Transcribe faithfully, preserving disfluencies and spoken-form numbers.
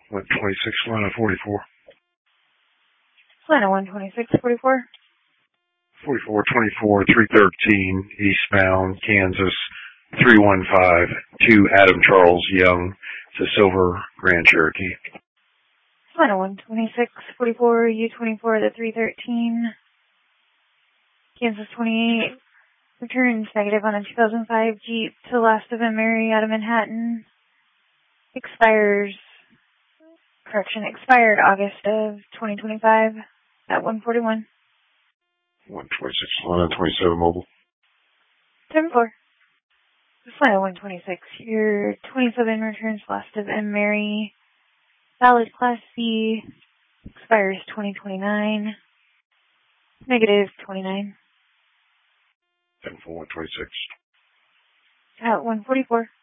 one twenty-six, Atlanta forty-four. Atlanta one twenty-six forty-four. forty-four twenty-four, three thirteen, eastbound, Kansas, three one five, to Adam Charles Young, to Silver, Grand Cherokee. Atlanta one twenty-six forty-four, U twenty-four to three thirteen, Kansas twenty-eight, returns negative on a two thousand five Jeep to Last of M. Mary out of Manhattan. Expires, correction, expired August of twenty twenty-five at one forty-one. one twenty-six, Atlanta twenty-seven, mobile. seven four. Atlanta one twenty-six, your twenty-seven returns Last of M. Mary, valid Class C, expires twenty twenty-nine, negative twenty-nine. seven four, one twenty-six. At one forty-four.